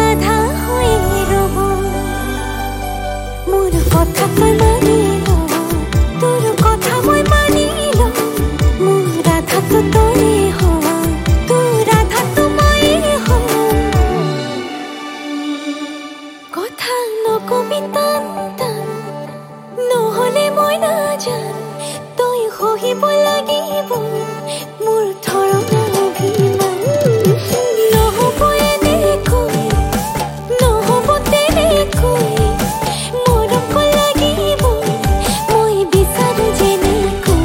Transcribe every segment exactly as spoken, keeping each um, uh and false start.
বাধা হয়ে রব মোর কথা তই মানিল তোর কথা মই মানিল মোর রাধা তো তই হ তোর রাধা তো মই হ কথা নকবি টান টান নহলে মই নাজান তই সহিব লাগিব মোৰ ধৰণ অভিমান নহব এনেকৈ নহব তেনেকৈ মৰম লাগিব মই বিচাৰো যেনেকৈ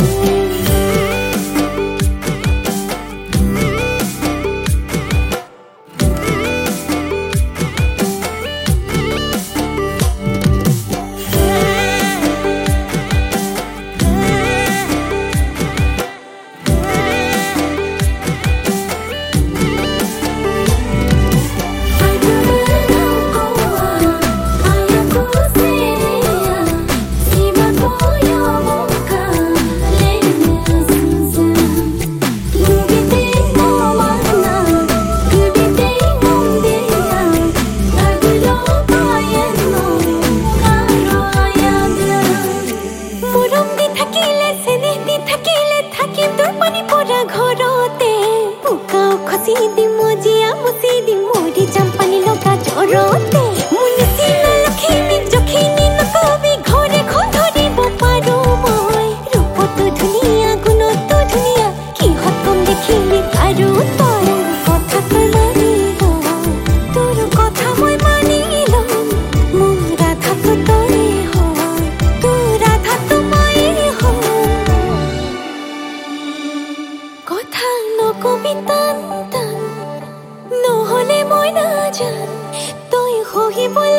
কথা নকবি টান টান নহলে মই নাজান তই সহিব